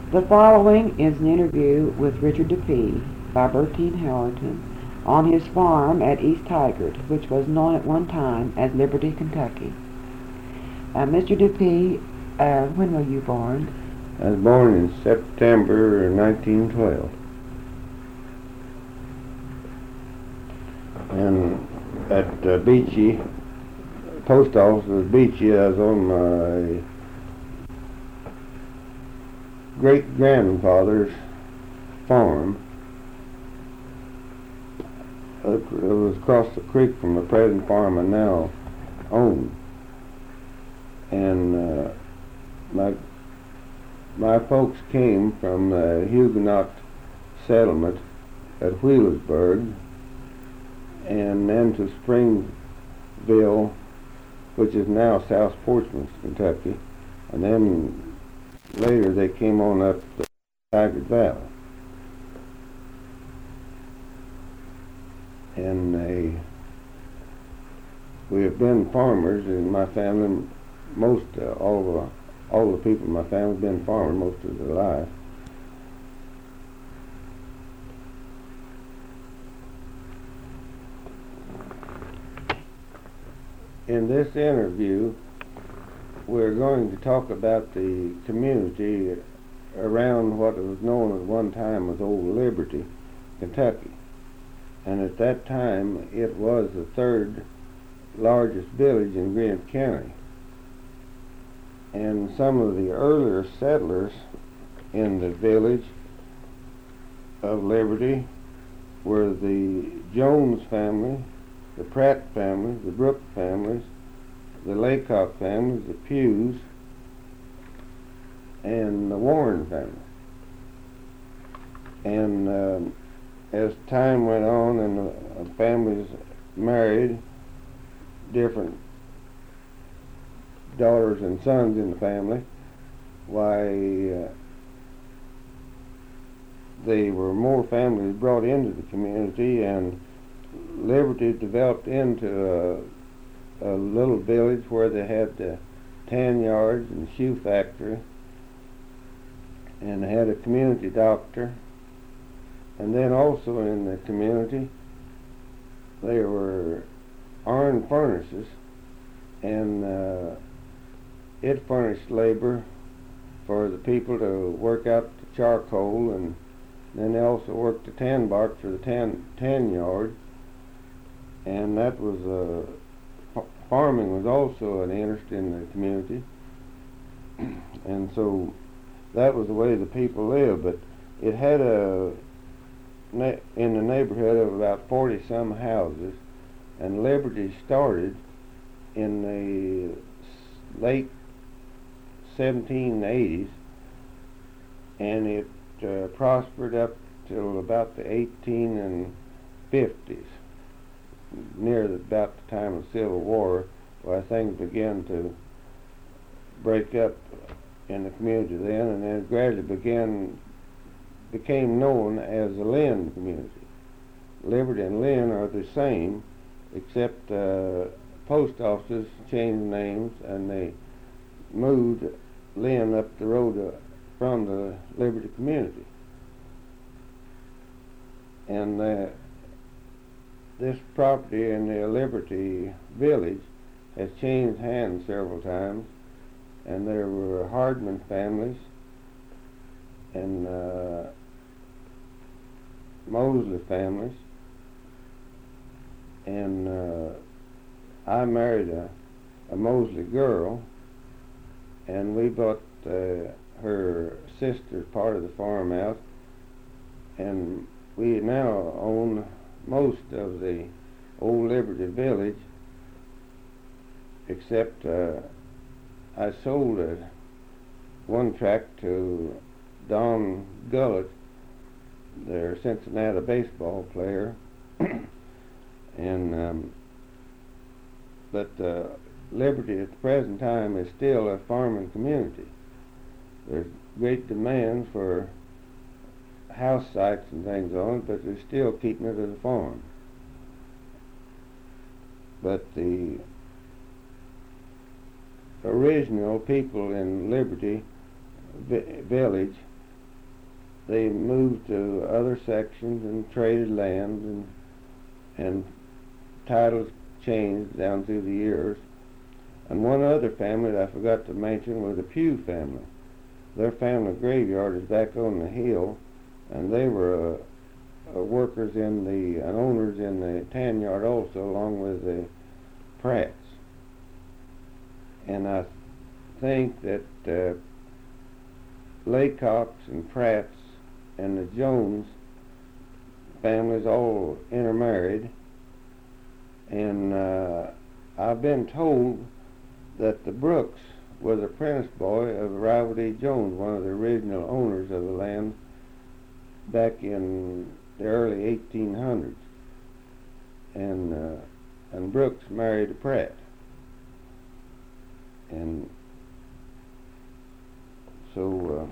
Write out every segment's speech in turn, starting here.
The following is an interview with Richard Dupee by Bertine Howerton on his farm at East Tigard, which was known at one time as Liberty, Kentucky. Mr. Dupee, when were you born? I was born in September 1912. And at Beachy, post office of Beachy, I was on my great-grandfather's farm. It was across the creek from the present farm I now own. And my folks came from the Huguenot settlement at Wheelersburg and then to Springville, which is now South Portsmouth, Kentucky, and then later they came on up the Tigard Valley. And we have been farmers in my family. All the people in my family have been farmers most of their life. In this interview, we're going to talk about the community around what was known at one time as Old Liberty, Kentucky. And at that time, it was the third largest village in Grant County. And some of the earlier settlers in the village of Liberty were the Jones family, the Pratt family, the Brooke families, the Laycock families, the Pews, and the Warren family. And as time went on and the families married, different daughters and sons in the family, why there were more families brought into the community, and Liberty developed into a little village where they had the tan yards and shoe factory, and they had a community doctor. And then also in the community there were iron furnaces, and it furnished labor for the people to work out the charcoal, and then they also worked the tan bark for the tan yard. And that was farming was also an interest in the community, and so that was the way the people lived. But it had in the neighborhood of about 40 some houses, and Liberty started in the late 1780s, and it prospered up till about the 1850s, about the time of the Civil War, where things began to break up in the community then, and then it gradually became known as the Lynn community. Liberty and Lynn are the same, except post offices changed names, and they moved Lynn up the road from the Liberty community. And this property in the Liberty village has changed hands several times, and there were Hardman families and Mosley families, and I married a Mosley girl, and we bought her sister's part of the farm out, and we now own most of the Old Liberty village, except I sold one tract to Don Gullett, their Cincinnati baseball player, and but Liberty at the present time is still a farming community. There's great demand for house sites and things on it, but they're still keeping it as a farm. But the original people in Liberty Village they moved to other sections and traded land, and titles changed down through the years. And one other family that I forgot to mention was the Pugh family. Their family graveyard is back on the hill, and they were workers and owners in the tan yard also, along with the Pratts. And I think that Laycocks and Pratts and the Jones families all intermarried, and I've been told that the Brooks was a apprentice boy of Rival D. Jones, one of the original owners of the land back in the early 1800s, and Brooks married a Pratt, and so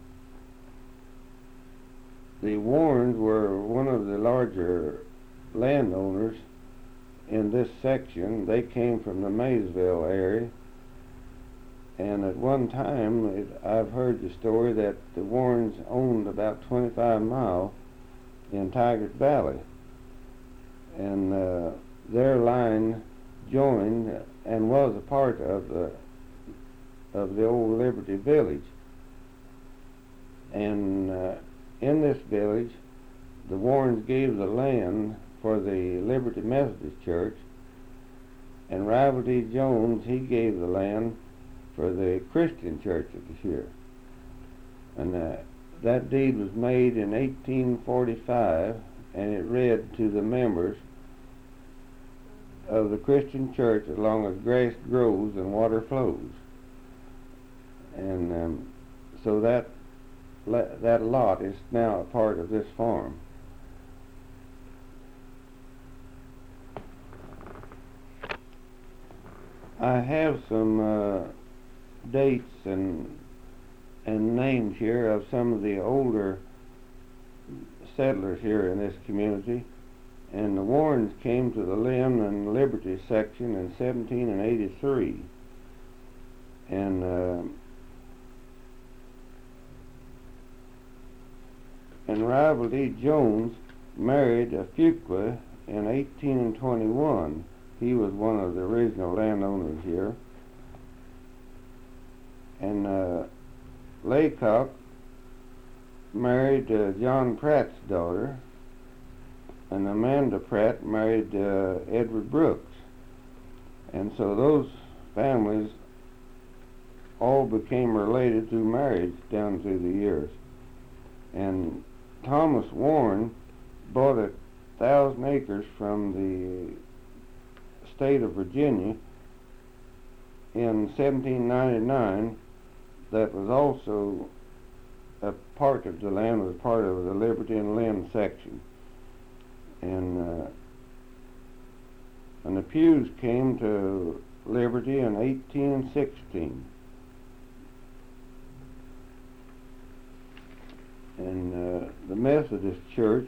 the Warrens were one of the larger landowners in this section. They came from the Maysville area, and at one time I've heard the story that the Warrens owned about 25 miles in Tigard Valley, and their line joined and was a part of the old Liberty Village. And in this village, the Warrens gave the land for the Liberty Methodist Church, and Rival D. Jones, he gave the land for the Christian Church of the here. And that deed was made in 1845, and it read to the members of the Christian Church, as long as grass grows and water flows. And so that lot is now a part of this farm. I have some dates and names here of some of the older settlers here in this community. And the Warrens came to the Lynn and Liberty section in 1783. And Rival D. Jones married a Fuqua in 1821. He was one of the original landowners here. And Laycock married John Pratt's daughter, and Amanda Pratt married Edward Brooks. And so those families all became related through marriage down through the years. And Thomas Warren bought 1,000 acres from the state of Virginia in 1799. That was also a part of the land, was part of the Liberty and Lynn section. And the Pughs came to Liberty in 1816. And the Methodist Church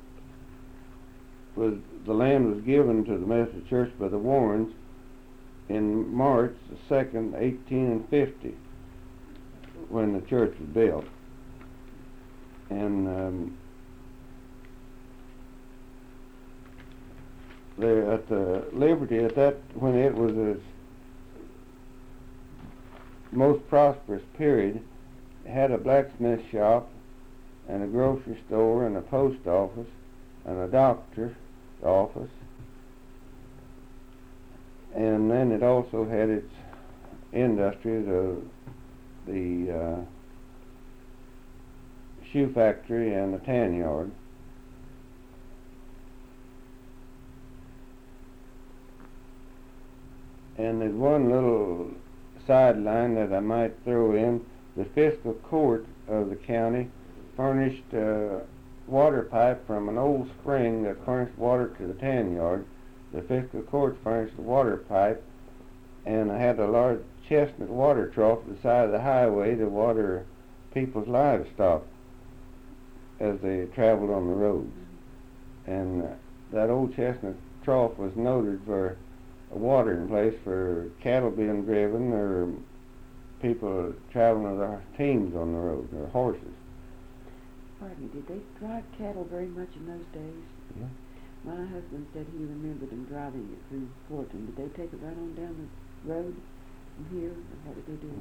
the land was given to the Methodist Church by the Warrens in March 2nd, 1850, when the church was built. And there at the Liberty, when it was its most prosperous period, it had a blacksmith shop and a grocery store and a post office and a doctor's office, and then it also had its industries of the shoe factory and the tan yard. And there's one little sideline that I might throw in. The fiscal court of the county furnished water pipe from an old spring that furnished water to the tan yard. The fiscal court furnished the water pipe, and I had a large chestnut water trough at the side of the highway to water people's livestock as they traveled on the roads. And that old chestnut trough was noted for a watering place for cattle being driven or people traveling with their teams on the road, or horses. Pardon me, did they drive cattle very much in those days? Yeah. My husband said he remembered them driving it through Fulton. Did they take it right on down the road from here, or what did they do?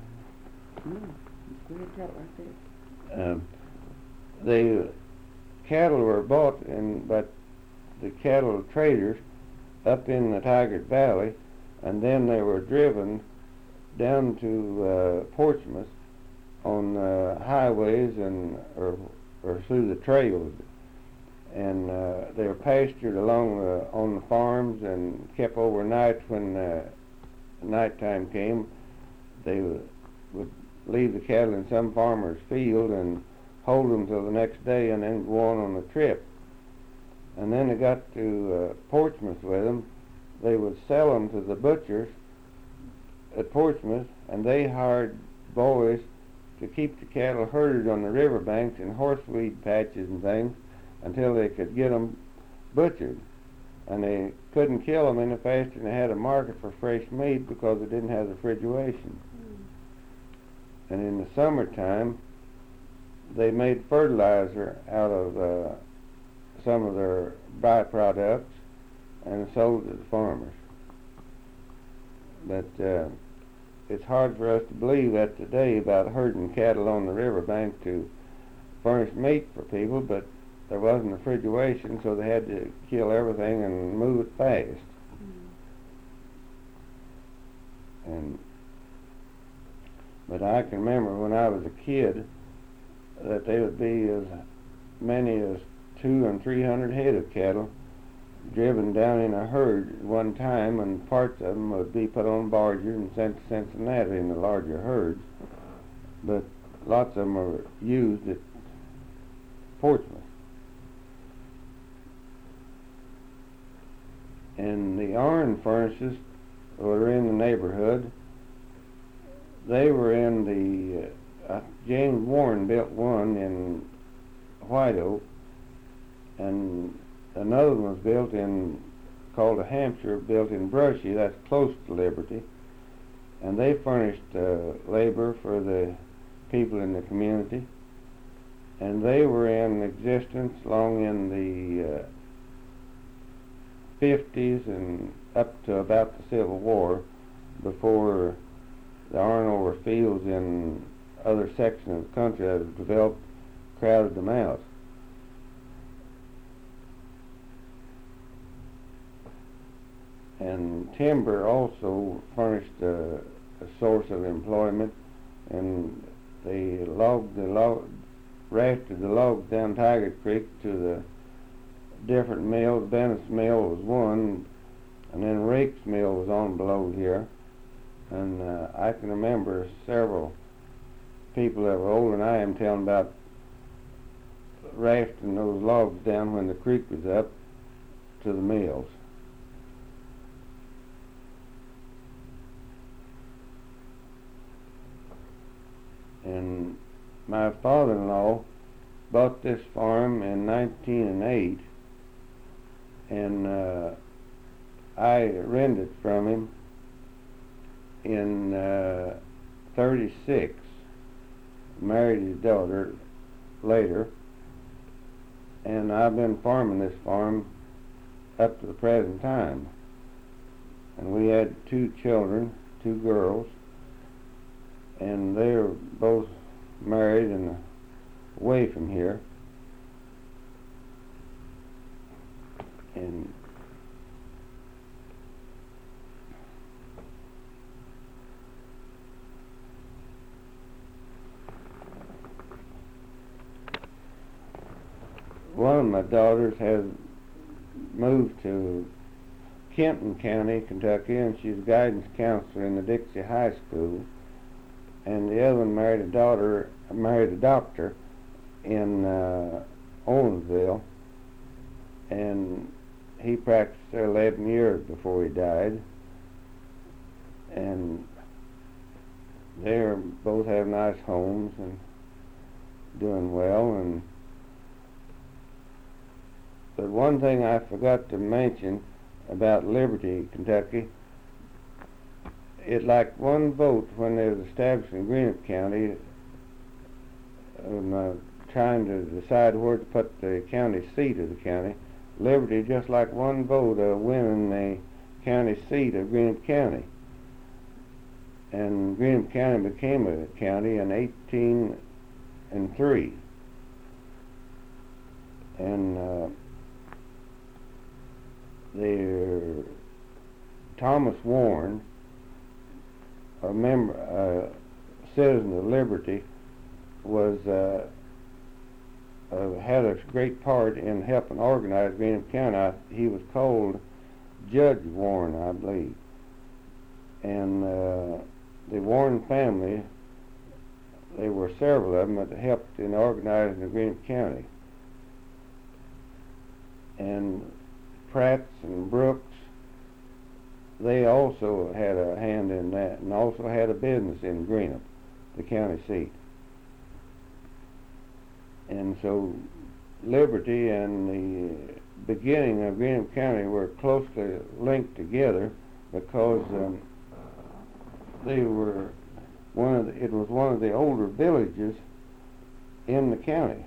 Go ahead and tell it right there. The cattle were bought by the cattle traders up in the Tigard Valley, and then they were driven down to Portsmouth on highways or through the trails, and they were pastured on the farms and kept overnight. When nighttime came, they would leave the cattle in some farmer's field and hold them till the next day, and then go on the trip. And then they got to Portsmouth with them. They would sell them to the butchers at Portsmouth, and they hired boys to keep the cattle herded on the riverbanks in horseweed patches and things until they could get them butchered. And they couldn't kill them any faster than they had a market for fresh meat because they didn't have refrigeration. And in the summertime, they made fertilizer out of some of their byproducts and sold it to the farmers. But it's hard for us to believe that today about herding cattle on the riverbank to furnish meat for people, but there wasn't refrigeration, so they had to kill everything and move it fast. But I can remember when I was a kid that there would be as many as 200 and 300 head of cattle driven down in a herd at one time, and parts of them would be put on barges and sent to Cincinnati in the larger herds, but lots of them were used at Portsmouth. And the iron furnaces that were in the neighborhood, they were in the James Warren built one in White Oak, and another one was built called a Hampshire, built in Brushy, that's close to Liberty, and they furnished labor for the people in the community, and they were in existence long in the 50s and up to about the Civil War, before the iron ore fields in other sections of the country that had developed crowded them out. And timber also furnished a source of employment, and they rafted the logs down Tigard Creek to the different mills. Bennett's Mill was one, and then Rake's Mill was on below here. And I can remember several people that were older than I am telling about rafting those logs down when the creek was up to the mills. And my father-in-law bought this farm in 1908, and I rented from him in 36, married his daughter later, and I've been farming this farm up to the present time. And we had 2 children, 2 girls, and they were both married and away from here. And one of my daughters has moved to Kenton County, Kentucky, and she's a guidance counselor in the Dixie High School. And the other one married a doctor in Owensville, and he practiced there 11 years before he died. And they both have nice homes and doing well. But one thing I forgot to mention about Liberty, Kentucky, it like one vote when they was established in Greenup County. My trying to decide where to put the county seat of the county, Liberty, just like one vote of winning the county seat of Greenup County. And Greenup County became a county in 1803. And Thomas Warren, a citizen of Liberty, was had a great part in helping organize Greenup County. He was called Judge Warren, I believe. And the Warren family, there were several of them that helped in organizing the Greenup County. And Pratts and Brooks, they also had a hand in that, and also had a business in Greenup, the county seat. And so Liberty and the beginning of Greenup County were closely linked together because it was one of the older villages in the county.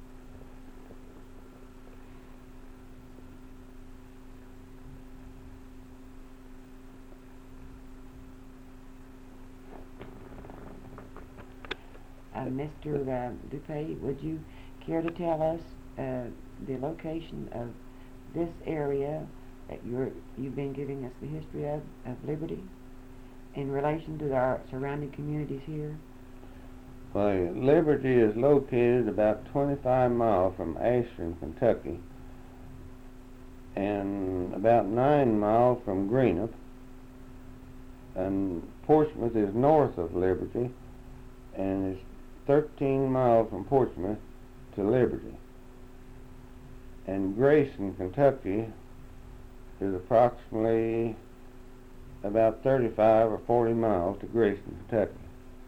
Mr. Dupay, would you care to tell us the location of this area that you've been giving us the history of Liberty in relation to our surrounding communities here? Well, Liberty is located about 25 miles from Ashland, Kentucky, and about 9 miles from Greenup, and Portsmouth is north of Liberty, and it's 13 miles from Portsmouth to Liberty. And Grayson, Kentucky is approximately about 35 or 40 miles to Grayson, Kentucky.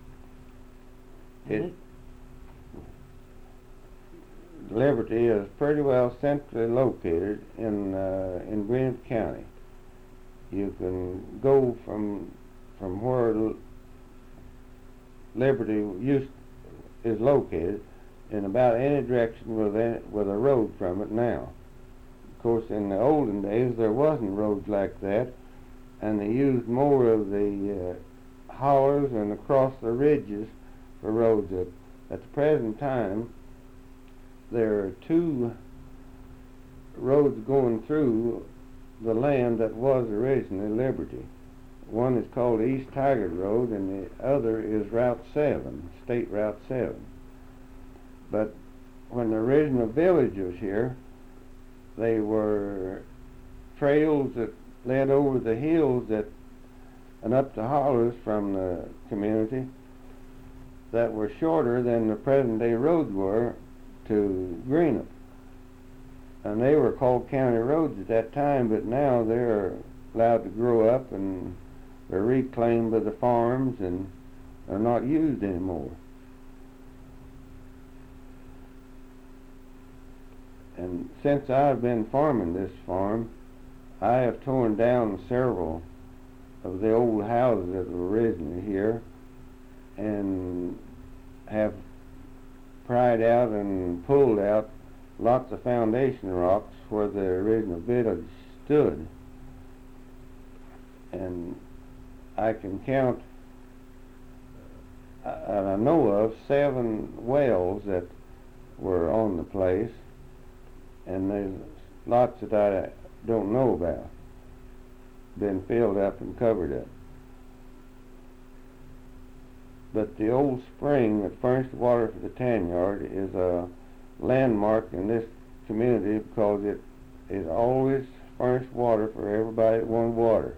Liberty is pretty well centrally located in Greenup County. You can go from where Liberty is located in about any direction with a road from it now. Of course, in the olden days there wasn't roads like that, and they used more of the hollers and across the ridges for roads. At the present time, there are two roads going through the land that was originally Liberty. One is called East Tigard Road, and the other is Route 7, State Route 7. But when the original village was here, they were trails that led over the hills and up the hollers from the community that were shorter than the present-day roads were to Greenup. And they were called county roads at that time, but now they're allowed to grow up and they're reclaimed by the farms and are not used anymore. And since I've been farming this farm, I have torn down several of the old houses that were originally here and have pried out and pulled out lots of foundation rocks where the original village stood. And I can count, I know of 7 wells that were on the place, and there's lots that I don't know about, been filled up and covered up. But the old spring that furnished water for the tan yard is a landmark in this community because it always furnished water for everybody that wanted water.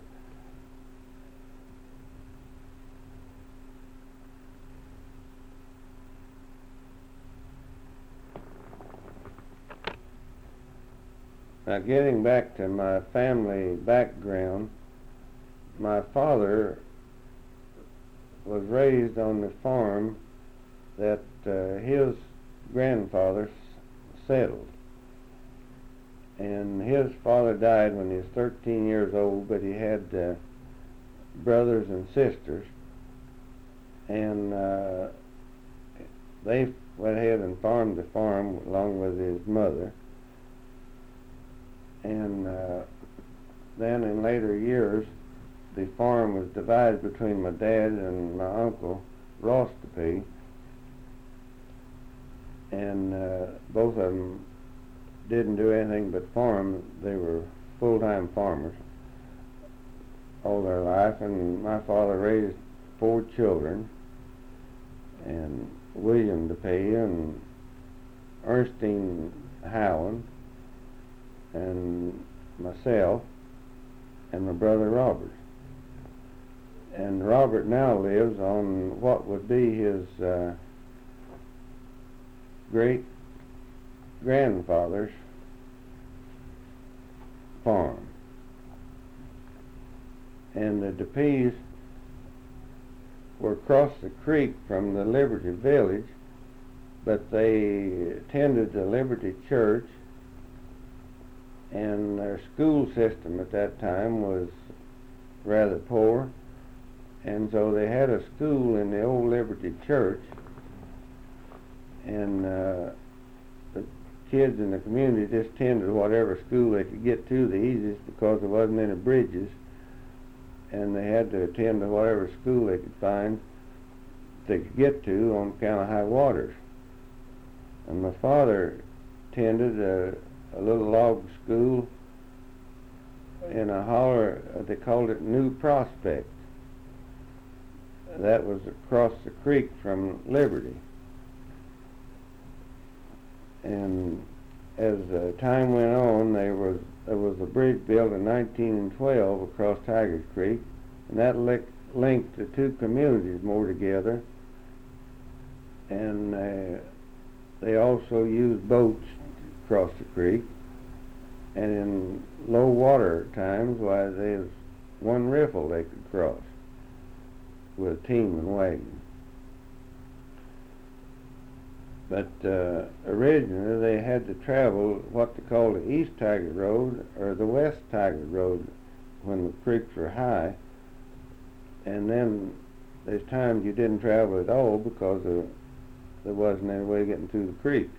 Now, getting back to my family background, my father was raised on the farm that his grandfather settled. And his father died when he was 13 years old, but he had brothers and sisters. And they went ahead and farmed the farm along with his mother. And then in later years, the farm was divided between my dad and my uncle, Ross DePee. And both of them didn't do anything but farm. They were full-time farmers all their life, and my father raised 4 children, and William DePee and Ernestine Howland and myself and my brother Robert. And Robert now lives on what would be his great-grandfather's farm. And the DePees were across the creek from the Liberty Village, but they attended the Liberty Church, and their school system at that time was rather poor, and so they had a school in the old Liberty Church, and the kids in the community just attended whatever school they could get to the easiest, because there wasn't any bridges, and they had to attend to whatever school they could find they could get to on account of high waters. And my father attended a little log school in a holler, they called it New Prospect. That was across the creek from Liberty. And as time went on, there was a bridge built in 1912 across Tigers Creek, and that linked the 2 communities more together. And they also used boats to cross the creek. And in low water times, why, there's 1 riffle they could cross with a team and wagon. But originally they had to travel what they call the East Tigard Road or the West Tigard Road when the creeks were high. And then there's times you didn't travel at all because there wasn't any way of getting through the creeks.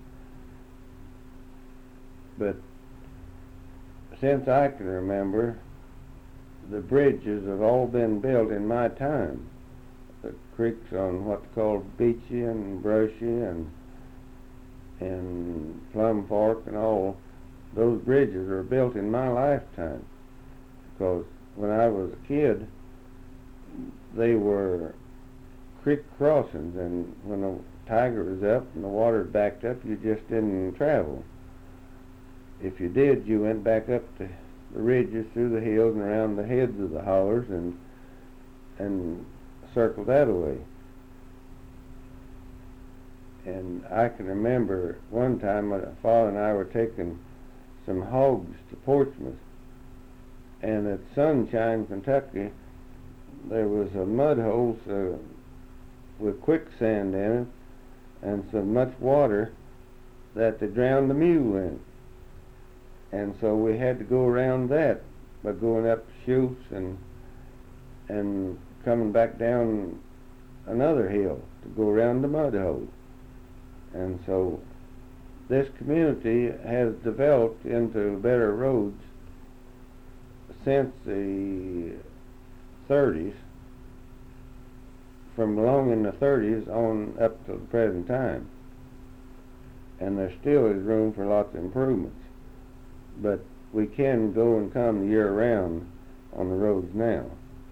But since I can remember, the bridges have all been built in my time. The creeks on what's called Beachy and Brushy and Plum Fork and all, those bridges were built in my lifetime. Because when I was a kid, they were creek crossings, and when the Tiger was up and the water backed up, you just didn't travel. If you did, you went back up the ridges through the hills and around the heads of the hollers and circled that away. And I can remember one time my father and I were taking some hogs to Portsmouth, and at Sunshine, Kentucky, there was a mud hole with quicksand in it and so much water that they drowned the mule in. And so we had to go around that by going up chutes and coming back down another hill to go around the mud hole. And so this community has developed into better roads since the 30s, from along in the 30s on up to the present time. And there still is room for lots of improvements. But we can go and come year-round on the roads now.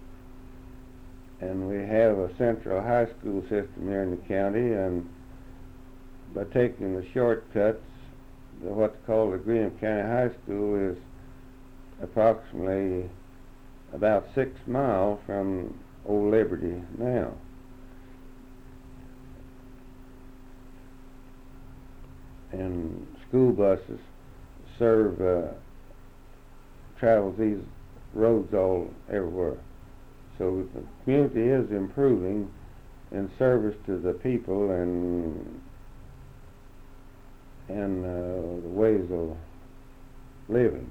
And we have a central high school system here in the county, and by taking the shortcuts, what's called the Greenup County High School is approximately about 6 miles from Old Liberty now. And school buses travels these roads all everywhere. So the community is improving in service to the people and the ways of living.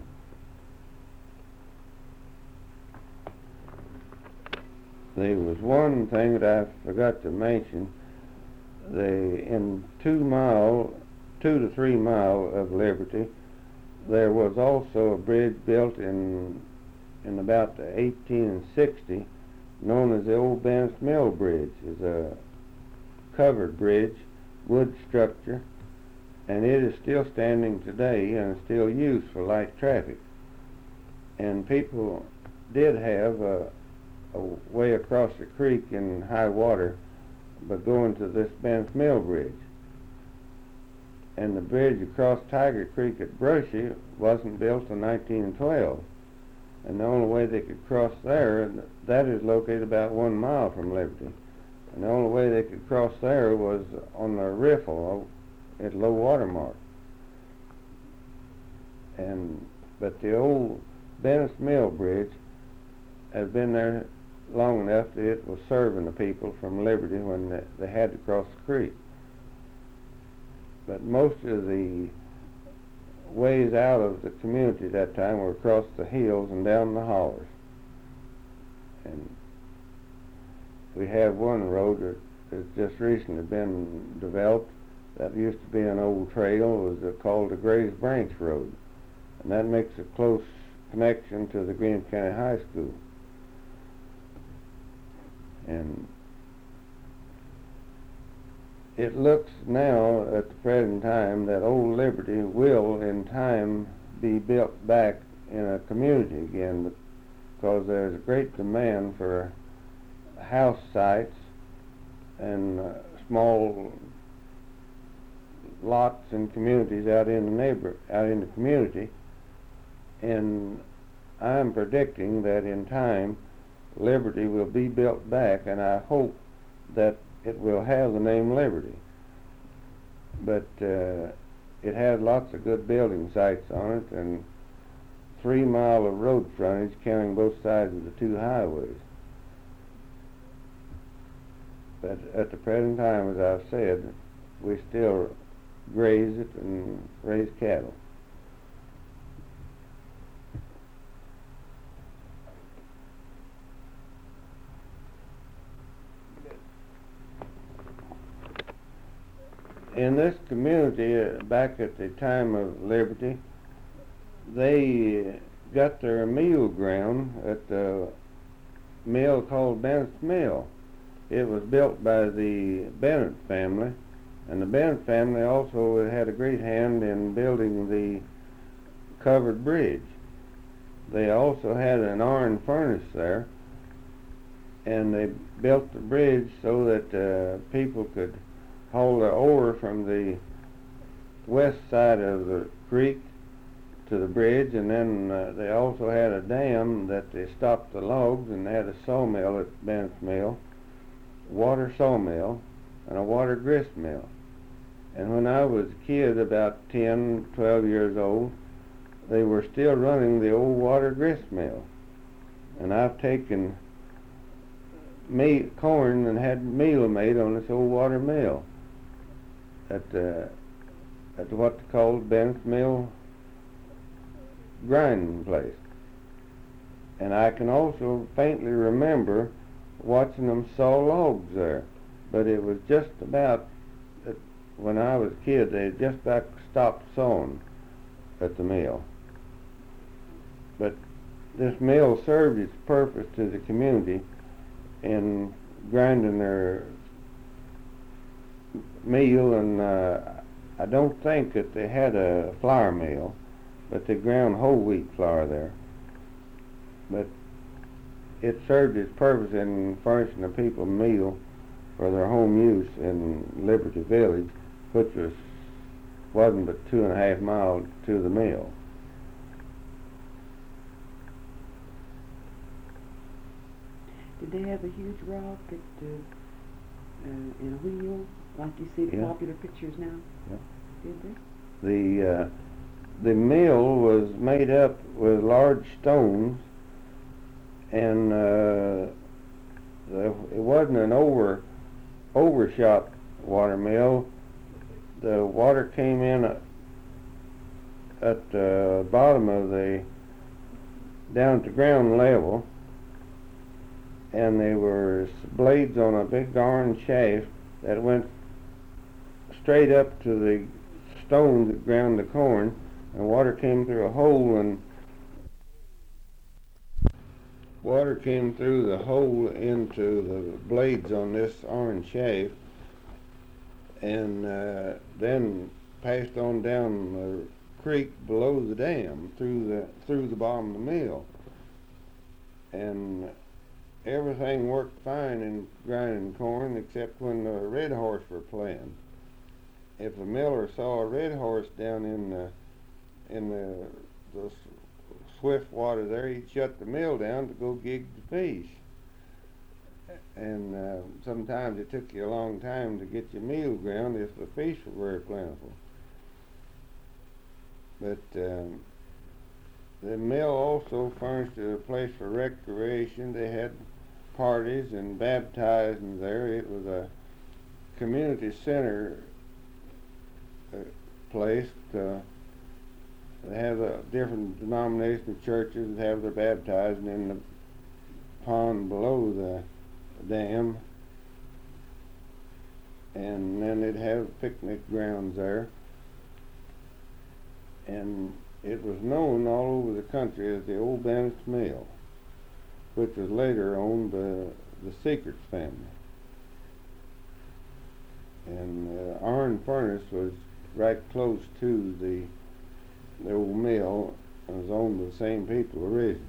There was one thing that I forgot to mention. In 2 to 3 mile of Liberty, there was also a bridge built in about 1860, known as the Old Bennett's Mill Bridge. It's a covered bridge, wood structure, and it is still standing today and is still used for light traffic. And people did have a way across the creek in high water by going to this Bennett's Mill Bridge. And the bridge across Tiger Creek at Brushy wasn't built in 1912. And the only way they could cross there, that is located about 1 mile from Liberty. And the only way they could cross there was on the riffle at low water mark. But the old Bennett's Mill Bridge has been there long enough that it was serving the people from Liberty when they had to cross the creek. But most of the ways out of the community at that time were across the hills and down the hollers. And we have one road that has just recently been developed that used to be an old trail. It was called the Grays Branch Road, and that makes a close connection to the Green County High School. And it looks now at the present time that Old Liberty will in time be built back in a community again, because there's a great demand for house sites and small lots and communities out in the community. And I'm predicting that in time Liberty will be built back, and I hope that it will have the name Liberty. But it has lots of good building sites on it, and 3 miles of road frontage counting both sides of the two highways. But at the present time, as I've said, we still graze it and raise cattle. In this community, back at the time of Liberty, they got their meal ground at the mill called Bennett's Mill. It was built by the Bennett family, and the Bennett family also had a great hand in building the covered bridge. They also had an iron furnace there, and they built the bridge so that people could haul the ore from the west side of the creek to the bridge, and then they also had a dam that they stopped the logs, and they had a sawmill at Bennett's Mill, water sawmill, and a water grist mill. And when I was a kid, about 10, 12 years old, they were still running the old water grist mill. And I've taken corn and had meal made on this old water mill at what they called Bennett's Mill grinding place. And I can also faintly remember watching them saw logs there, but it was just about when I was a kid, they just about stopped sawing at the mill. But this mill served its purpose to the community in grinding their meal, and I don't think that they had a flour mill, but they ground whole wheat flour there. But it served its purpose in furnishing the people meal for their home use in Liberty Village, which wasn't but 2.5 miles to the mill. Did they have a huge rock in a wheel, like you see the popular pictures now? Yeah. Did they? The mill was made up with large stones, and it wasn't an overshot water mill. The water came in at the bottom of down to ground level, and they were blades on a big iron shaft that went straight up to the stones that ground the corn, and water came through a hole, and water came through the hole into the blades on this iron shaft, and then passed on down the creek below the dam through the bottom of the mill, and everything worked fine in grinding corn except when the red horse were playing. If a miller saw a red horse down in the swift water there, he'd shut the mill down to go gig the fish. And sometimes it took you a long time to get your meal ground if the fish were very plentiful. But the mill also furnished a place for recreation. They had parties and baptizing there. It was a community center place. They have different denominational churches that have their baptizing in the pond below the dam, and then they'd have picnic grounds there. And it was known all over the country as the Old Bennetts Mill, which was later owned by the Secrets family. And iron furnace was right close to the old mill, and was owned by the same people originally.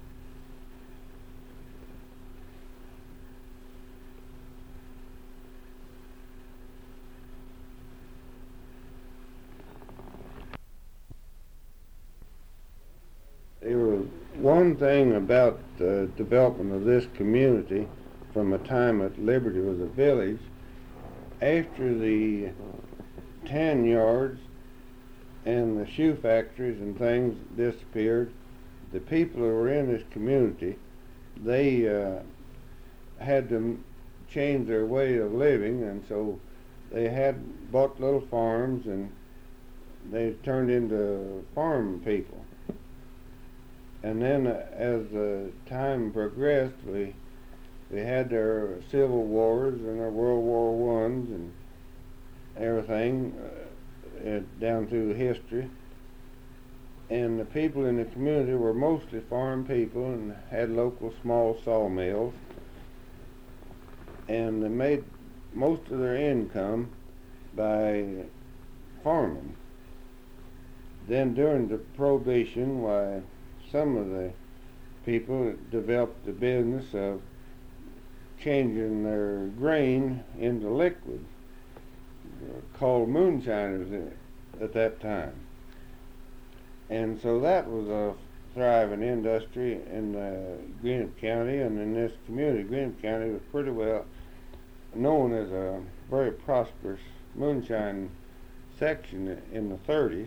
There was one thing about the development of this community from a time that Liberty was a village. After the tan yards and the shoe factories and things disappeared, the people who were in this community, they had to change their way of living, and so they had bought little farms, and they turned into farm people. And then as time progressed, we had their civil wars and their World War I's and everything down through history. And the people in the community were mostly farm people and had local small sawmills. And they made most of their income by farming. Then during the Prohibition, some of the people developed the business of changing their grain into liquid, called moonshiners at that time. And so that was a thriving industry in Greenup County, and in this community. Greenup County was pretty well known as a very prosperous moonshine section in the 30s.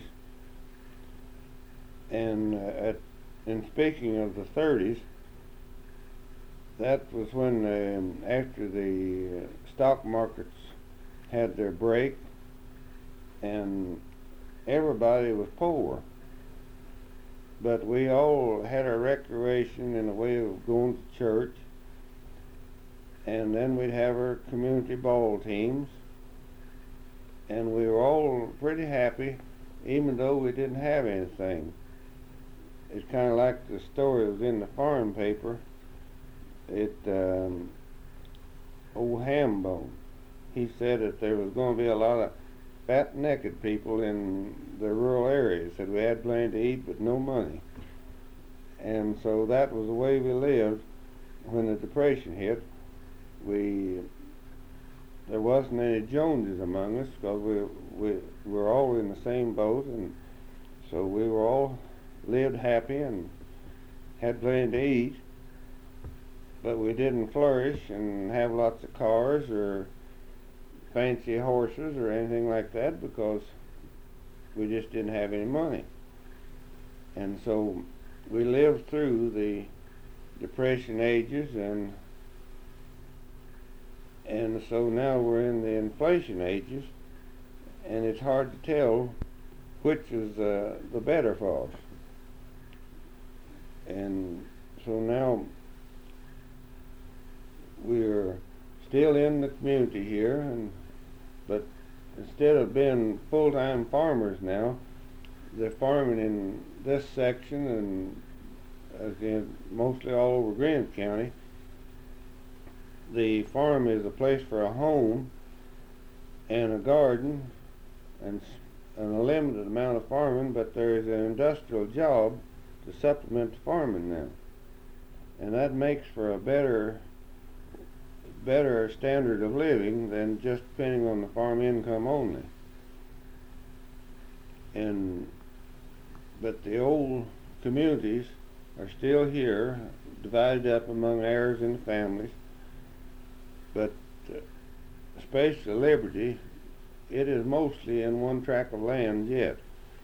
And in speaking of the 30s, that was when, after the stock markets had their break, and everybody was poor. But we all had our recreation in the way of going to church, and then we'd have our community ball teams, and we were all pretty happy, even though we didn't have anything. It's kind of like the story that was in the farm paper. Old Hambone, he said that there was going to be a lot of fat, naked people in the rural areas, that we had plenty to eat but no money. And so that was the way we lived when the Depression hit. There wasn't any Joneses among us, because we were all in the same boat, and so we were all lived happy and had plenty to eat, but we didn't flourish and have lots of cars or fancy horses or anything like that, because we just didn't have any money. And so we lived through the Depression ages, and so now we're in the inflation ages, and it's hard to tell which is the better for us. And so now we're still in the community here, but instead of being full-time farmers now, they're farming in this section and again mostly all over Graham County. The farm is a place for a home and a garden and a limited amount of farming, but there is an industrial job to supplement the farming now, and that makes for a better standard of living than just depending on the farm income only. But the old communities are still here, divided up among heirs and families. But especially Liberty, it is mostly in one tract of land yet.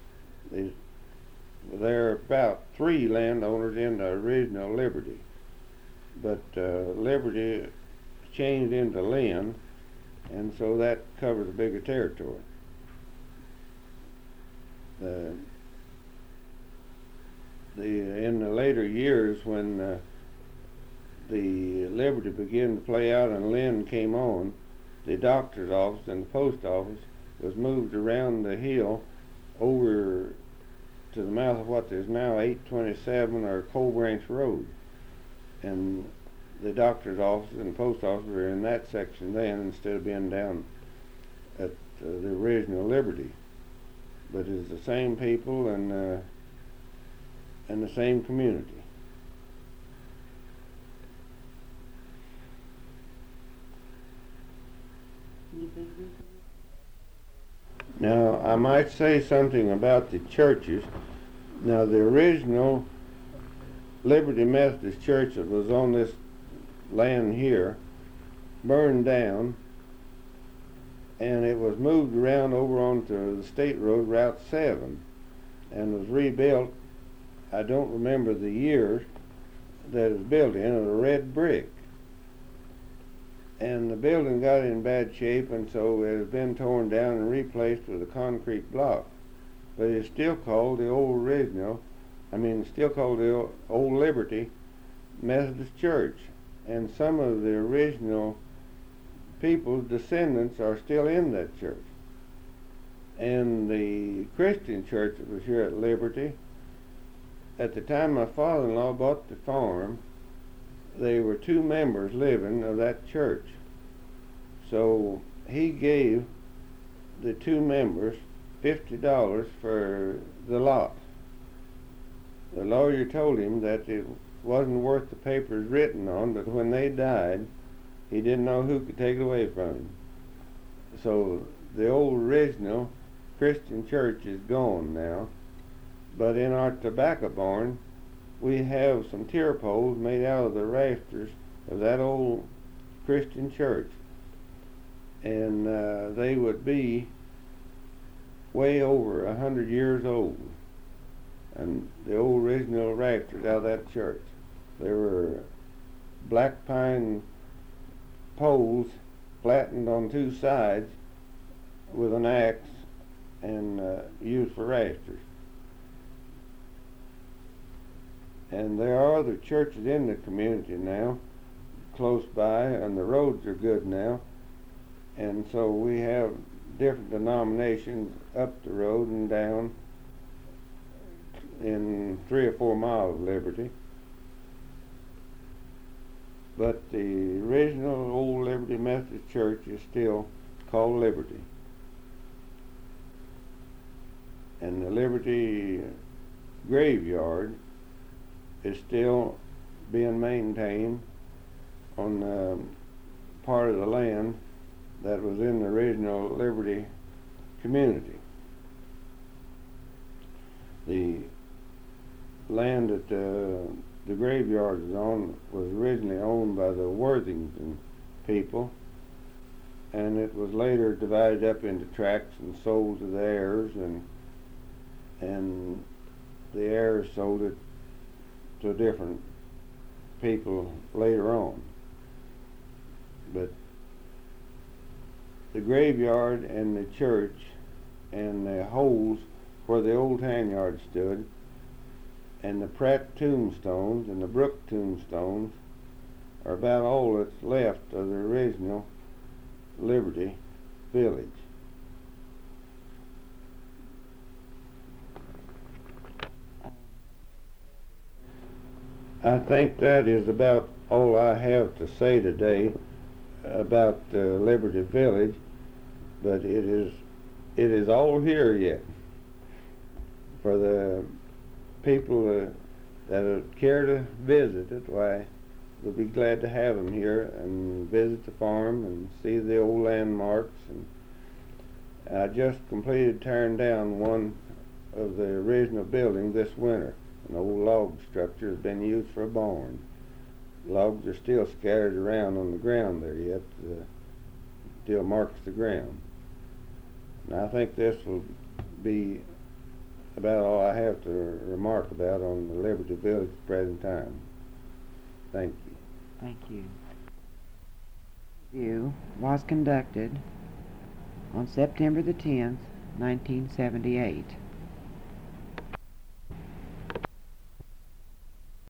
There are about 3 landowners in the original Liberty, but Liberty changed into Lynn, and so that covers a bigger territory. In the later years, when the Liberty began to play out and Lynn came on, the doctor's office and the post office was moved around the hill over to the mouth of what is now 827 or Coal Branch Road. And the doctor's office and the post office were in that section then instead of being down at the original Liberty. But it's the same people and the same community. Now, I might say something about the churches. Now, the original Liberty Methodist Church that was on this land here burned down, and it was moved around over onto the state road, Route 7, and was rebuilt. I don't remember the years that it was built in. It was red brick. And the building got in bad shape, and so it has been torn down and replaced with a concrete block. But it's still called the old Liberty Methodist Church. And some of the original people's descendants are still in that church. And the Christian church that was here at Liberty, at the time my father-in-law bought the farm, there were 2 members living of that church. So he gave the 2 members $50 for the lot. The lawyer told him that it wasn't worth the papers written on, but when they died, he didn't know who could take it away from him. So the old original Christian church is gone now. But in our tobacco barn, we have some tier poles made out of the rafters of that old Christian church. And they would be way over 100 years old. And the old original rafters out of that church. There were black pine poles flattened on 2 sides with an axe and used for rafters. And there are other churches in the community now, close by, and the roads are good now. And so we have different denominations up the road and down in 3 or 4 miles of Liberty. But the original old Liberty Methodist Church is still called Liberty. And the Liberty graveyard is still being maintained on part of the land that was in the original Liberty community. The land that the graveyard is on was originally owned by the Worthington people, and it was later divided up into tracts and sold to the heirs, and the heirs sold it to different people later on. But the graveyard and the church and the holes where the old tan yard stood and the Pratt tombstones and the Brook tombstones are about all that's left of the original Liberty village. I think that is about all I have to say today about Liberty Village, but it is all here yet. For the people that care to visit it, why, we'll be glad to have them here and visit the farm and see the old landmarks. And I just completed tearing down one of the original buildings this winter. An old log structure has been used for a barn. Logs are still scattered around on the ground there yet, still marks the ground. And I think this will be about all I have to remark about on the Liberty Village at the present time. Thank you. Thank you. The interview was conducted on September the 10th, 1978.